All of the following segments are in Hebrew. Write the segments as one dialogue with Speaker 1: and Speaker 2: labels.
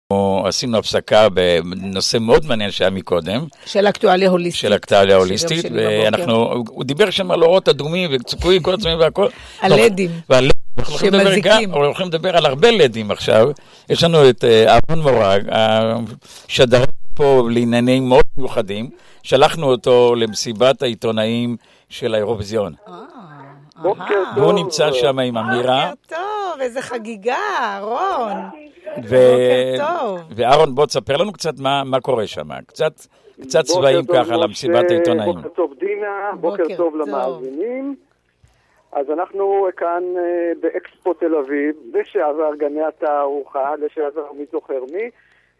Speaker 1: עשינו הפסקה בנושא מאוד מעניין שהיה מקודם.
Speaker 2: של אקטואליה הוליסטית.
Speaker 1: של אקטואליה הוליסטית, הוא דיבר שם על אורות אדומים וצפויים, כל עצמאים והכל.
Speaker 2: על לדים.
Speaker 1: שמזיקים. אנחנו הולכים לדבר על הרבה לדים עכשיו. יש לנו את אהרון מורג, השדר פה לעניינים מאוד מיוחדים. שלחנו אותו למסיבת העיתונאים של האירוויזיון.
Speaker 3: בוקר טוב.
Speaker 1: והוא נמצא שם עם אמירה.
Speaker 2: בוקר טוב, איזה חגיגה, אהרון.
Speaker 1: ואהרון, בוא תספר לנו קצת מה קורה שם. קצת צבעים ככה למסיבת העיתונאים.
Speaker 3: בוקר טוב דינה, בוקר טוב למאזינים. אז אנחנו כאן באקספו תל אביב, לשעבר גני התערוכה, לשעבר מי זוכר מי,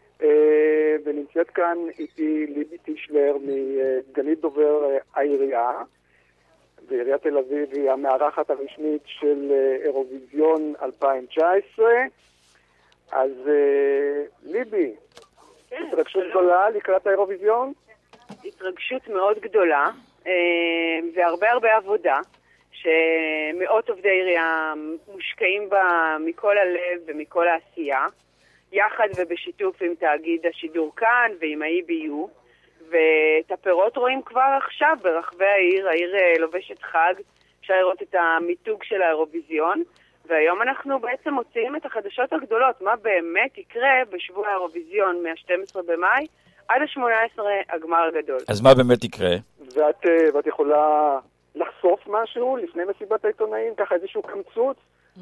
Speaker 3: ונמצאת כאן איתי ליבי טישלר מסגנית דובר העירייה, ועיריית תל אביב היא המארחת הרשמית של אירוויזיון 2019. אז ליבי, התרגשות גדולה לקראת האירוויזיון?
Speaker 4: התרגשות מאוד גדולה, והרבה עבודה, שמאות עובדי עירייה מושקעים בה מכל הלב ומכל העשייה, יחד ובשיתוף עם תאגיד השידור כאן ועם ה-EBU, ואת הפירות רואים כבר עכשיו ברחבי העיר, העיר לובשת חג, אפשר לראות את המיתוג של האירוויזיון, והיום אנחנו בעצם מוציאים את החדשות הגדולות, מה באמת יקרה בשבוע האירוויזיון מה-12 במאי עד ה-18 הגמר הגדול.
Speaker 1: אז מה באמת יקרה?
Speaker 3: ואת יכולה לחשוף משהו לפני מסיבת העיתונאים, ככה איזשהו קמצוץ?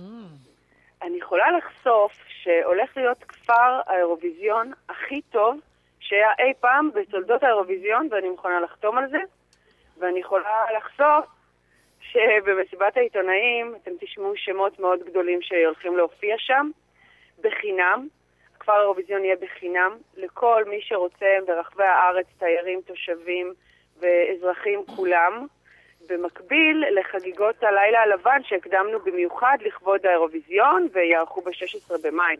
Speaker 4: אני יכולה לחשוף שהולך להיות כפר האירוויזיון הכי טוב שהיה אי פעם בתולדות האירוויזיון, ואני מוכנה לחתום על זה, ואני יכולה לחשוף שבמסיבת העיתונאים אתם תשמעו שמות מאוד גדולים שהולכים להופיע שם בחינם. כפר האירוויזיון יהיה בחינם לכל מי שרוצה ברחבי הארץ, תיירים, תושבים ואזרחים כולם, במקביל לחגיגות הלילה הלבן שהקדמנו במיוחד לכבוד האירוויזיון ויערכו ב-16 במאי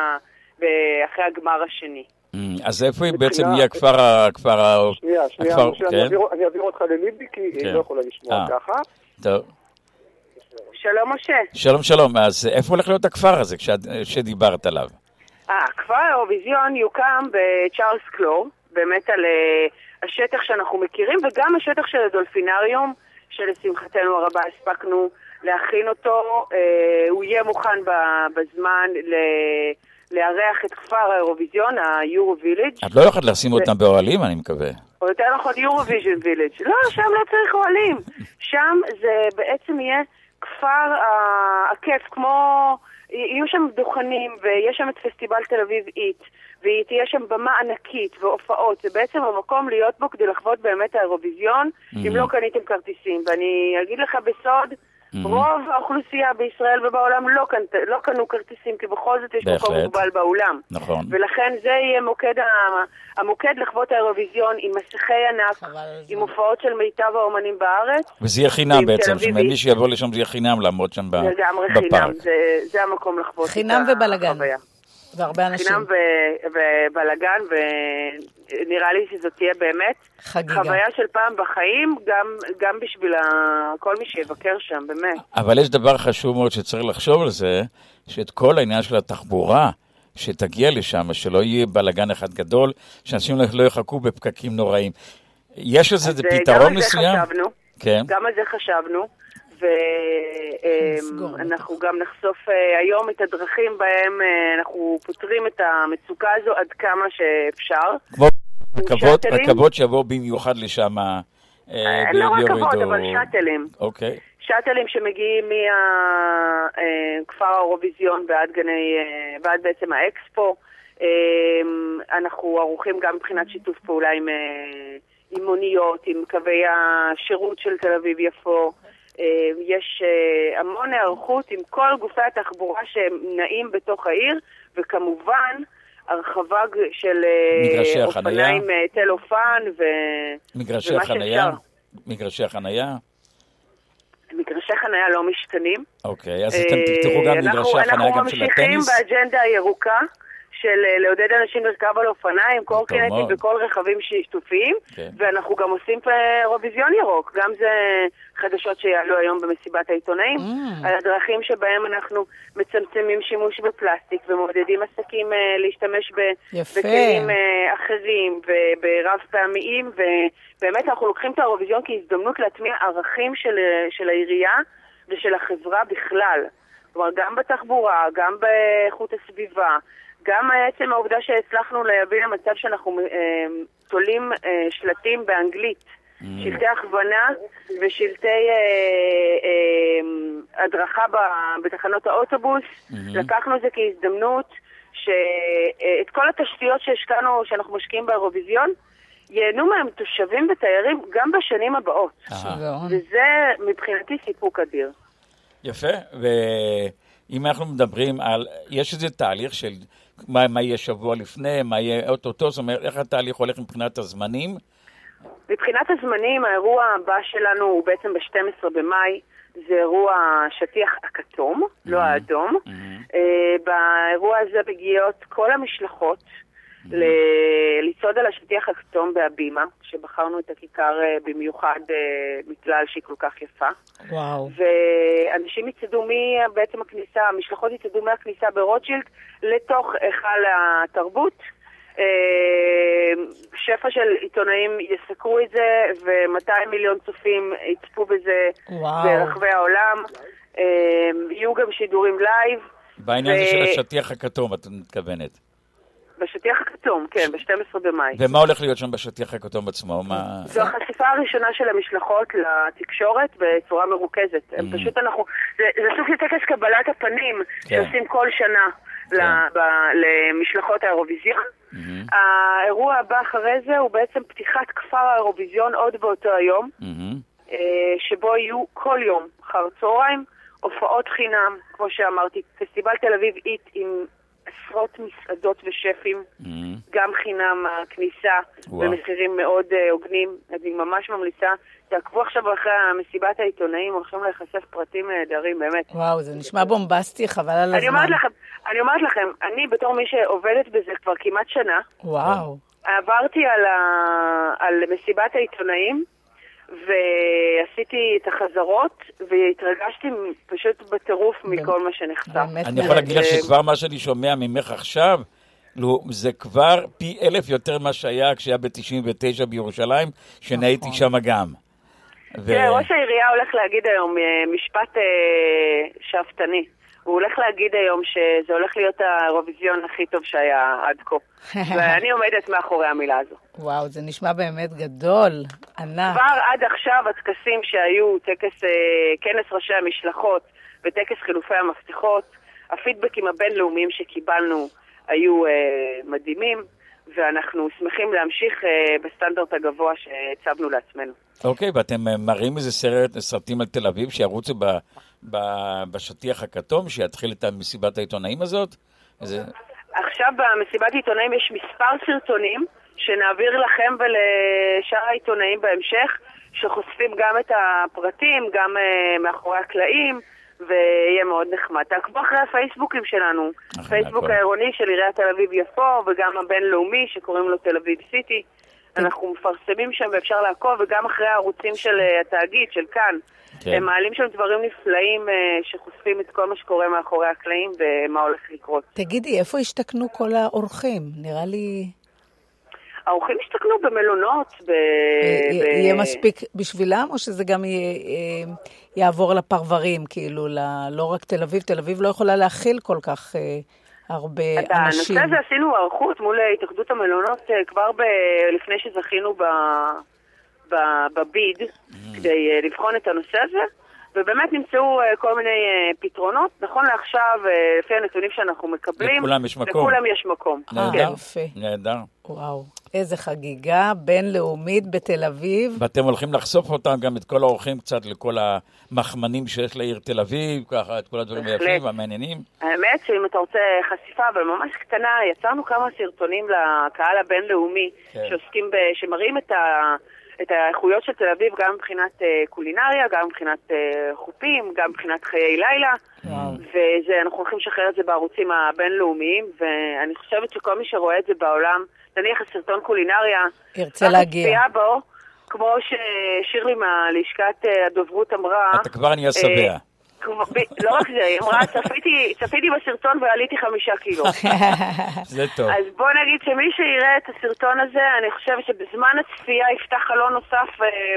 Speaker 4: אחרי הגמר השני.
Speaker 1: אז איפה בעצם יהיה הכפר?
Speaker 3: שנייה, אני אעביר אותך לליבי כי היא לא יכולה לשמוע ככה.
Speaker 1: טוב.
Speaker 4: שלום משה.
Speaker 1: שלום, אז איפה הולך להיות הכפר הזה שדיברת עליו?
Speaker 4: כפר האירוויזיון יוקם בצ'ארלס קלור, באמת על השטח שאנחנו מכירים, וגם השטח של הדולפינריום, שלשמחתנו הרבה הספקנו להכין אותו. הוא יהיה מוכן בזמן לארח את כפר האירוויזיון, היורו ויליג'.
Speaker 1: את לא יכולת לשים אותם באוהלים, אני מקווה.
Speaker 4: או יותר נכון יורווויז'ן ויליג'. לא, שם לא צריך אוהלים. שם זה בעצם יהיה כפר הכיף, כמו יהיו שם דוכנים, ויש שם את פסטיבל תל אביב איט, ותהיה שם במה ענקית והופעות. זה בעצם המקום להיות בו כדי לחוות באמת האירוויזיון, אם לא קניתם כרטיסים. ואני אגיד לך בסוד, רוב האוכלוסייה בישראל ובעולם לא קנו כרטיסים, כי בכל זאת יש מקום מוגבל באולם.
Speaker 1: נכון.
Speaker 4: ולכן זה יהיה המוקד לכבוד האירוויזיון, עם מסכי ענק, עם הופעות של מיטב האומנים בארץ.
Speaker 1: וזה יהיה חינם בעצם, מי שיבוא לשם זה יהיה חינם לעמוד שם בפארק.
Speaker 4: לגמרי חינם, זה המקום לחוות.
Speaker 2: חינם ובלגן. והרבה אנשים.
Speaker 4: חינם ובלגן, ונראה לי שזאת תהיה באמת חוויה של פעם בחיים, גם בשביל כל מי שיבקר שם, באמת.
Speaker 1: אבל יש דבר חשוב מאוד שצריך לחשוב על זה, שאת כל העניין של התחבורה, שתגיע לשם, שלא יהיה בלגן אחד גדול, שאנשים לא יחכו בפקקים נוראים. יש איזה פתרון מסוים?
Speaker 4: גם על זה חשבנו. ואנחנו גם נחשוף היום את הדרכים בהם אנחנו פותרים את המצוקה הזו עד כמה שאפשר.
Speaker 1: כמו רכבות שיבואו במיוחד לשם.
Speaker 4: לא רכבות, אבל שאטלים.
Speaker 1: אוקיי.
Speaker 4: שאטלים שמגיעים מכפר האירוויזיון ועד בעצם האקספו. אנחנו ערוכים גם מבחינת שיתוף פעולה עם מוניות, עם קווי השירות של תל אביב יפו. יש המון הערכות עם כל גופי התחבורה שנעים בתוך העיר, וכמובן הרחבה של אופניים תל אופן
Speaker 1: מגרשי חנייה. מגרשי חנייה
Speaker 4: לא משתנים.
Speaker 1: אוקיי, אז אתם תפתחו גם מגרשי החנייה גם של הטניס?
Speaker 4: אנחנו ממשיכים באג'נדה הירוקה של לעודד אנשים לרכב על אופניים, קורקינטים וכל רכבים שיתופיים, ואנחנו גם עושים אירוויזיון ירוק, גם זה חדשות שיעלו היום במסיבת העיתונאים, על הדרכים שבהם אנחנו מצמצמים שימוש בפלסטיק ומעודדים עסקים להשתמש בכלים אחרים וברב פעמיים, ובאמת אנחנו לוקחים את האירוויזיון כהזדמנות להטמיע ערכים של העירייה ושל החברה בכלל. כלומר, גם בתחבורה, גם באיכות הסביבה, גם עצם העובדה שהצלחנו להביא למצב שאנחנו תולים שלטים באנגלית, שלטי הכוונה ושלטי הדרכה בתחנות האוטובוס, לקחנו את זה כהזדמנות שאת כל התשתיות שהשקענו, שאנחנו משקיעים באירוויזיון, ייהנו מהם תושבים ותיירים גם בשנים הבאות. וזה מבחינתי סיפוק אדיר.
Speaker 1: יפה, ואם אנחנו מדברים על, יש איזה תהליך של מה יהיה שבוע לפני, מה יהיה אוטוטו, זאת אומרת, איך התהליך הולך מבחינת הזמנים?
Speaker 4: מבחינת הזמנים, האירוע הבא שלנו הוא בעצם ב-12 במאי, זה אירוע שטיח הכתום, לא האדום. באירוע הזה מגיעות כל המשלחות לצעוד על השטיח הכתום בהבימה, שבחרנו את הכיכר במיוחד מכלל שהיא כל כך יפה.
Speaker 2: וואו.
Speaker 4: ואנשים יצדו בעצם הכניסה, המשלחות יצדו מהכניסה ברוטשילד לתוך היכל התרבות. שפע של עיתונאים יסקרו את זה, ו200 מיליון צופים יצפו בזה ברחבי העולם. יהיו גם שידורים לייב.
Speaker 1: בעניין הזה של השטיח הכתום, את מתכוונת?
Speaker 4: בשטיח הכתום, כן, ב-12 במאי.
Speaker 1: ומה הולך להיות שם בשטיח הכתום עצמו?
Speaker 4: זו החשיפה הראשונה של המשלחות לתקשורת בצורה מרוכזת. הם פשוט זה סוג של טקס קבלת הפנים שעושים כל שנה למשלחות האירוויזיון. האירוע הבא אחרי זה הוא בעצם פתיחת כפר האירוויזיון עוד באותו היום, שבו יהיו כל יום, אחר צהריים, הופעות חינם, כמו שאמרתי, פסטיבל תל אביב איט עם עשרות מסעדות ושפים, גם חינם הכניסה במחירים מאוד הוגנים. אני ממש ממליצה, תעקבו עכשיו אחרי מסיבת העיתונאים, הולכים להיחשף פרטים נהדרים, באמת.
Speaker 2: וואו, זה נשמע בומבסטי, חבל על הזמן.
Speaker 4: אני אומרת לכם, אני בתור מי שעובדת בזה כבר כמעט שנה,
Speaker 2: וואו.
Speaker 4: עברתי על מסיבת העיתונאים, ועשיתי את החזרות, והתרגשתי פשוט בטירוף מכל מה שנחשף.
Speaker 1: אני יכול להגיד לך שכבר מה שאני שומע ממך עכשיו, זה כבר פי 1000 יותר מה שהיה כשהיה ב-99 בירושלים, שנהייתי שם גם.
Speaker 4: ראש העירייה הולך להגיד היום משפט שאפתני. הוא הולך להגיד היום שזה הולך להיות האירוויזיון הכי טוב שהיה עד כה. ואני עומדת מאחורי המילה הזו.
Speaker 2: וואו, זה נשמע באמת גדול, ענק.
Speaker 4: כבר עד עכשיו הטקסים שהיו, כנס ראשי המשלחות וטקס חילופי המפתחות, הפידבקים הבינלאומיים שקיבלנו היו מדהימים, ואנחנו שמחים להמשיך בסטנדרט הגבוה שהצבנו לעצמנו.
Speaker 1: אוקיי, ואתם מראים איזה סרטים על תל אביב שירוצו בשטיח הכתום, שיתחיל את מסיבת העיתונאים הזאת?
Speaker 4: עכשיו במסיבת העיתונאים יש מספר סרטונים שנעביר לכם ולשאר העיתונאים בהמשך, שחושפים גם את הפרטים, גם מאחורי הקלעים, ויהיה מאוד נחמד. תעקבו אחרי הפייסבוקים שלנו, פייסבוק העירוני של עיריית תל אביב יפו, וגם הבינלאומי שקוראים לו תל אביב סיטי. אנחנו מפרסמים שם ואפשר לעקוב, וגם אחרי הערוצים של התאגיד, של כאן. הם מעלים שם דברים נפלאים שחושפים את כל מה שקורה מאחורי הקלעים ומה הולך לקרות.
Speaker 2: תגידי, איפה השתכנו כל האורחים? נראה לי...
Speaker 4: האורחים השתכנו במלונות.
Speaker 2: יהיה מספיק בשבילם, או שזה גם יעבור לפרברים, כאילו, לא רק תל אביב? תל אביב לא יכולה להכיל כל כך הרבה אנשים.
Speaker 4: הנושא הזה עשינו ערכות מול התאחדות המלונות כבר לפני שזכינו בביד, כדי לבחון את הנושא הזה, ובאמת נמצאו כל מיני פתרונות. נכון לעכשיו, לפי הנתונים שאנחנו מקבלים, לכולם יש מקום.
Speaker 1: נהדר.
Speaker 2: וואו, איזה חגיגה בינלאומית בתל אביב.
Speaker 1: ואתם הולכים לחשוף אותם גם את כל האורחים קצת לכל המחמנים שיש לעיר תל אביב, ככה את כל הדברים היפים והמעניינים.
Speaker 4: האמת שאם אתה רוצה חשיפה, אבל ממש קטנה, יצרנו כמה סרטונים לקהל הבינלאומי שעוסקים שמראים את האיכויות של תל אביב, גם מבחינת קולינריה, גם מבחינת חופים, גם מבחינת חיי לילה, ואנחנו הולכים לשחרר את זה בערוצים הבינלאומיים, ואני חושבת שכל מי שרואה את זה בעולם, נניח הסרטון קולינריה,
Speaker 2: ירצה להגיע.
Speaker 4: בו, כמו ששירלי מהלשכת הדוברות אמרה,
Speaker 1: אתה כבר נהיה שבע.
Speaker 4: לא רק זה, היא אמרה, צפיתי בסרטון ועליתי 5 קילו.
Speaker 1: זה טוב.
Speaker 4: אז בוא נגיד שמי שיראה את הסרטון הזה, אני חושבת שבזמן הצפייה יפתח חלון נוסף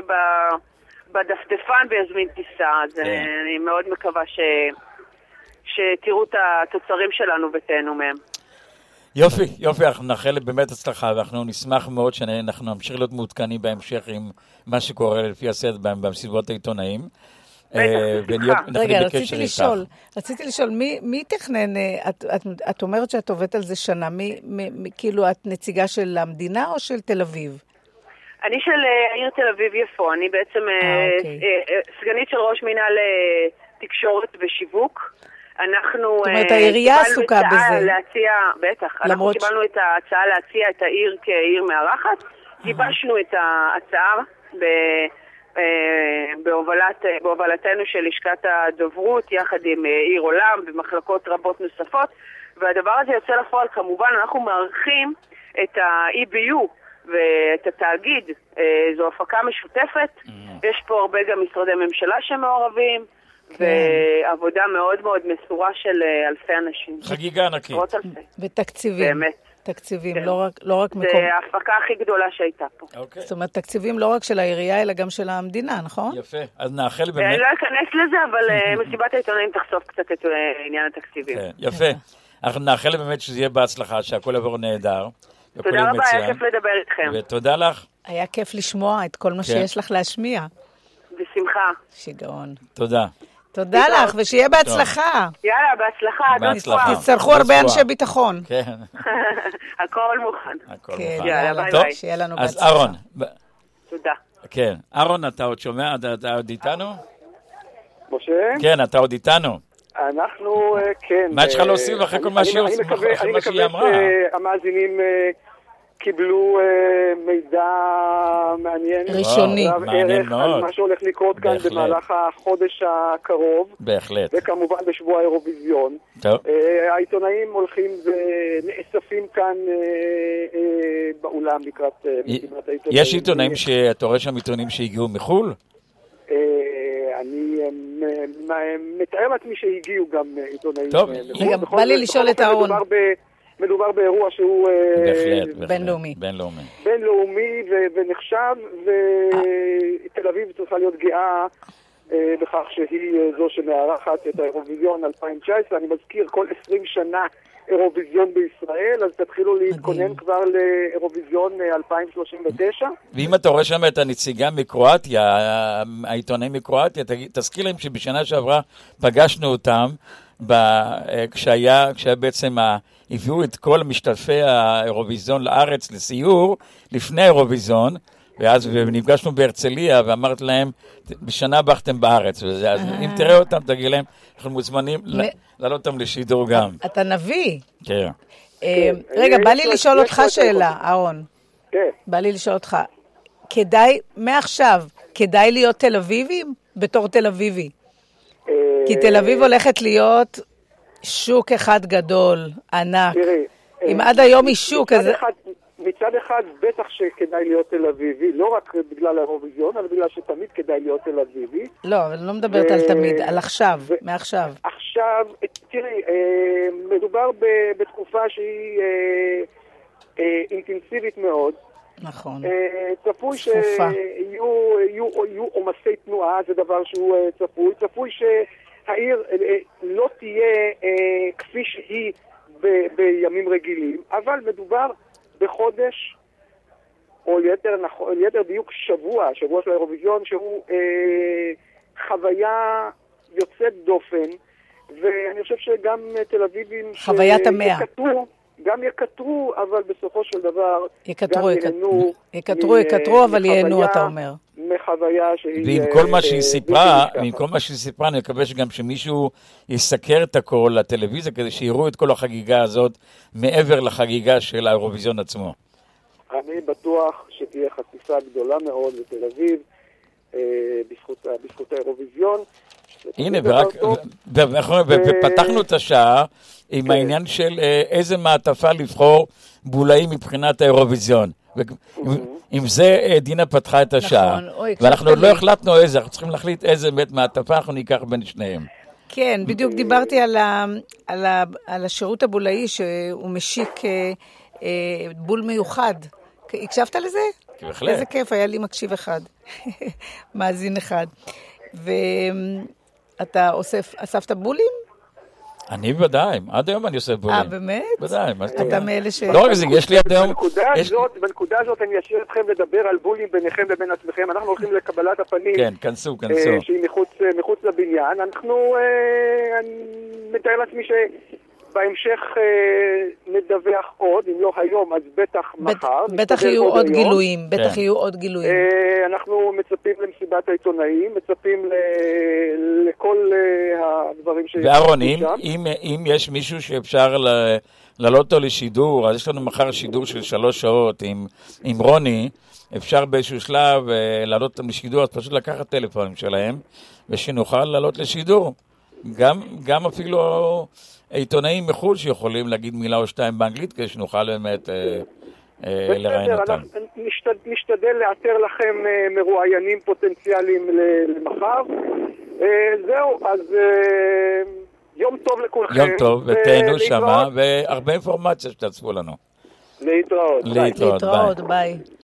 Speaker 4: בדפדפן ויזמין טיסה. אז אני מאוד מקווה שתראו את התוצרים שלנו ותהנו מהם.
Speaker 1: יופי, אנחנו נאחל באמת הצלחה, ואנחנו נשמח מאוד שאנחנו נמשיך להיות מעודכנים בהמשך עם מה שקורה לפי הסדר במסיבות העיתונאים.
Speaker 2: רגע, רציתי לשאול, מי תכנן, את אומרת שאת עובדת על זה שנה, כאילו את נציגה של המדינה או של תל אביב?
Speaker 4: אני של העיר תל אביב יפו, אני בעצם סגנית של ראש מינהל תקשורת ושיווק. אנחנו
Speaker 2: העירייה עסוקה בזה.
Speaker 4: בטח, אנחנו קיבלנו את ההצעה להציע את העיר כעיר מארחת, גיבשנו את ההצעה בהובלתנו של לשכת הדוברות, יחד עם עיר עולם ומחלקות רבות נוספות, והדבר הזה יוצא לפועל. כמובן אנחנו מערכים את ה-EBU ואת התאגיד, זו הפקה משותפת, יש פה הרבה גם משרדי ממשלה שמעורבים, ועבודה מאוד מאוד מסורה של אלפי אנשים.
Speaker 1: חגיגה ענקית.
Speaker 2: ותקציבים.
Speaker 4: באמת.
Speaker 2: תקציבים, לא רק מקום.
Speaker 4: זה ההפקה הכי גדולה שהייתה פה.
Speaker 2: זאת אומרת, תקציבים לא רק של העירייה, אלא גם של המדינה, נכון?
Speaker 1: יפה, אז נאחל באמת.
Speaker 4: אני לא אכנס לזה, אבל מסיבת העיתונאים תחשוף קצת את עניין התקציבים.
Speaker 1: יפה. אנחנו נאחל באמת שזה יהיה בהצלחה, שהכל יעבור נהדר.
Speaker 4: תודה רבה, היה כיף לדבר איתכם.
Speaker 1: ותודה לך.
Speaker 2: היה כיף לשמוע את כל מה שיש לך להשמיע.
Speaker 4: בשמחה.
Speaker 2: שיגעון.
Speaker 1: תודה.
Speaker 2: תודה לך, ושיהיה בהצלחה.
Speaker 4: יאללה, בהצלחה.
Speaker 2: תצטרכו הרבה אנשי ביטחון.
Speaker 1: כן.
Speaker 4: הכל מוכן.
Speaker 2: יאללה, ביי. שיהיה לנו בהצלחה.
Speaker 1: אז אהרון.
Speaker 4: תודה.
Speaker 1: כן. אהרון, אתה עוד שומע? אתה עוד איתנו?
Speaker 3: משה?
Speaker 1: כן, אתה עוד איתנו.
Speaker 3: אנחנו, כן.
Speaker 1: מה יש לך להוסיף אחרי כל מה שהיא אמרה?
Speaker 3: אני מקווה שהמאזינים קיבלו מידע מעניין.
Speaker 2: ראשוני.
Speaker 1: מעניין מאוד.
Speaker 3: על מה שהולך לקרות כאן במהלך החודש הקרוב.
Speaker 1: בהחלט.
Speaker 3: וכמובן בשבוע האירוויזיון.
Speaker 1: טוב.
Speaker 3: העיתונאים הולכים ונאספים כאן באולם לקראת מסיבת העיתונאים.
Speaker 1: יש עיתונאים אתה רואה שם עיתונאים שהגיעו מחול?
Speaker 3: אני מתאר לעצמי שהגיעו גם עיתונאים.
Speaker 1: טוב.
Speaker 2: בא לי לשאול את אהרון.
Speaker 3: מדובר באירוע שהוא
Speaker 2: בינלאומי.
Speaker 3: בינלאומי ונחשב, ותל אביב צריכה להיות גאה בכך שהיא זו שמארחת את האירוויזיון 2019. אני מזכיר, כל 20 שנה אירוויזיון בישראל, אז תתחילו להתכונן כבר לאירוויזיון 2039.
Speaker 1: ואם אתה רואה שם את הנציגה מקרואטיה, העיתונאים מקרואטיה, תזכיר להם שבשנה שעברה פגשנו אותם, כשהיה בעצם הביאו את כל משתתפי האירוויזיון לארץ לסיור לפני האירוויזיון, ואז נפגשנו בהרצליה ואמרת להם, בשנה הבאה אתם בארץ. אז אם תראה אותם, תגיד להם, אנחנו מוזמנים לעלות אותם לשידור גם.
Speaker 2: אתה נביא.
Speaker 1: כן.
Speaker 2: רגע, בא לי לשאול אותך שאלה, אהרון.
Speaker 3: כן.
Speaker 2: בא לי לשאול אותך, מעכשיו, כדאי להיות תל אביבים? בתור תל אביבי. כי תל אביב הולכת להיות שוק אחד גדול, ענק. אם עד היום היא שוק, אז...
Speaker 3: מצד אחד בטח שכדאי להיות תל אביבי, לא רק בגלל האירוויזיון, אלא בגלל שתמיד כדאי להיות תל אביבי.
Speaker 2: לא, אבל אני לא מדברת על תמיד, על עכשיו, מעכשיו.
Speaker 3: עכשיו, תראי, מדובר בתקופה שהיא אינטנסיבית מאוד.
Speaker 2: נכון.
Speaker 3: צפוי שיהיו עומסי תנועה, זה דבר שהוא צפוי שהעיר לא תהיה כפי שהיא בימים רגילים, אבל מדובר בחודש, או ליתר דיוק שבוע של האירוויזיון, שהוא חוויה יוצאת דופן, ואני חושב שגם תל אביבים
Speaker 2: חוויית המאה.
Speaker 3: גם יקטרו, אבל בסופו של דבר
Speaker 2: יקטרו, אבל ייהנו, אתה אומר.
Speaker 3: מחוויה שהיא...
Speaker 1: ועם כל מה שהיא סיפרה, אני מקווה שגם שמישהו יסקר את הכל לטלוויזיה, כדי שיראו את כל החגיגה הזאת מעבר לחגיגה של האירוויזיון עצמו.
Speaker 3: אני בטוח שתהיה חשיפה גדולה מאוד לתל אביב, בזכות האירוויזיון.
Speaker 1: הנה, ופתחנו את השעה עם העניין של איזה מעטפה לבחור בולאים מבחינת האירוויזיון. עם זה דינה פתחה את השעה. ואנחנו עוד לא החלטנו איזה, אנחנו צריכים להחליט איזה מעטפה אנחנו ניקח בין שניהם.
Speaker 2: כן, בדיוק דיברתי על השירות הבולאי שהוא משיק בול מיוחד. הקשבת לזה?
Speaker 1: בהחלט.
Speaker 2: איזה כיף, היה לי מקשיב אחד, מאזין אחד. ואתה אספת בולים?
Speaker 1: אני ודאי, עד היום אני עושה בולים.
Speaker 2: באמת?
Speaker 1: ודאי.
Speaker 2: אתה מאלה ש...
Speaker 1: לא רק זה, יש לי עד היום...
Speaker 3: בנקודה הזאת אני אשאיר אתכם לדבר על בולים ביניכם לבין עצמכם. אנחנו הולכים לקבלת הפנים.
Speaker 1: כן, כנסו.
Speaker 3: שהיא מחוץ לבניין. אנחנו, אני מתאר לעצמי שבהמשך נדווח עוד, אם לא היום, אז בטח מחר.
Speaker 2: בטח יהיו עוד גילויים, בטח יהיו עוד גילויים.
Speaker 3: אנחנו מצפים למסיבת העיתונאים, מצפים לכל הדברים שיש.
Speaker 1: ואהרון, אם יש מישהו שאפשר לעלות אותו לשידור, אז יש לנו מחר שידור של 3 שעות עם רוני, אפשר באיזשהו שלב לעלות אותם לשידור, אז פשוט לקחת טלפונים שלהם, ושנוכל לעלות לשידור. גם אפילו עיתונאים מחו"ל שיכולים להגיד מילה או שתיים באנגלית, כדי שנוכל באמת לראיין אותם.
Speaker 3: נשתדל לאתר לכם מרואיינים פוטנציאליים למחר. זהו, אז יום טוב לכולכם.
Speaker 1: יום טוב, ותהנו שמה, והרבה אינפורמציה שתצפו לנו.
Speaker 3: להתראות.
Speaker 2: להתראות, ביי.